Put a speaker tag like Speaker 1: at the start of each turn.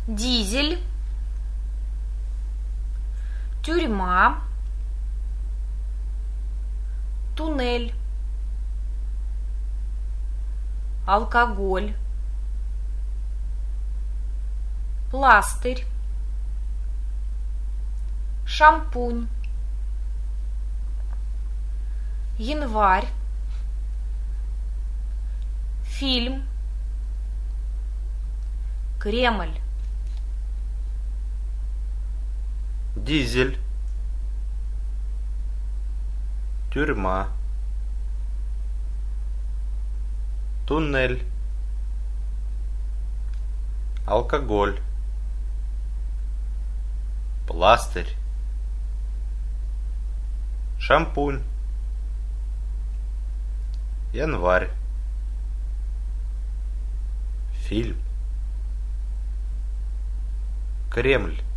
Speaker 1: дизель, тюрьма, туннель, алкоголь, пластырь, шампунь, январь, фильм, Кремль,
Speaker 2: дизель, тюрьма, туннель, алкоголь, пластырь, шампунь, январь, фильм, Кремль.